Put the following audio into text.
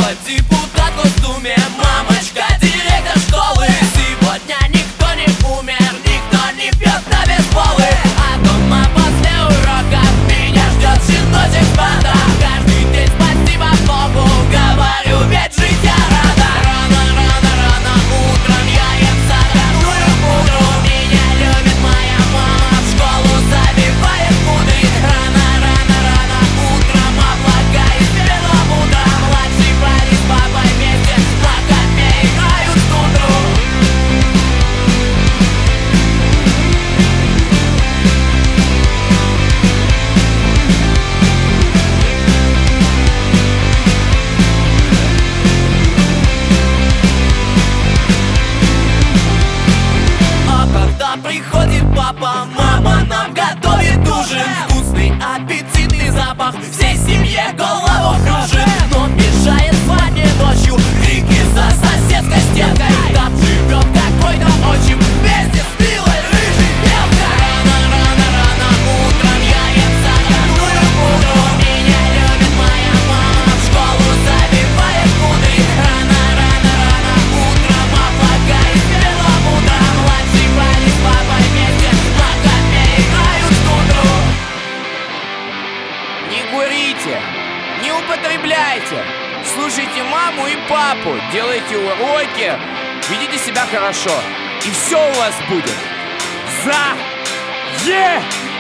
Папа депутат в Госдуме, мамочка директор школы. Сегодня никто не умер, никто не пьет на бейсболы. А дома после уроков меня ждет щеночек с бата. Каждый день спасибо Богу, говорю, ведь жить я рада. Рано, рано, рано утром я ем сахарную пудру. Меня любит моя мама, в школу забивает кудри. Рано, рано, рано утром облака из перламутра. Младший братик с папой вместе на копе играют в тундру. А когда приходит папа, мама нам готовит ужин. Вкусный, аппетитный запах всей семье голову кружит. Но мешает спать ночью крики за соседской стенкой. Там живет какой-то отчим вместе с милой рыжей белкой. Рано, рано, рано утром я ем сахарную пудру. Меня любит моя мама, в школу забивает кудри. Рано, рано, рано утром облака из перламутра. Младший братик с папой вместе на копе играют в тундру. Не курите, не употребляйте, слушайте маму и папу, делайте уроки, ведите себя хорошо, и все у вас будет.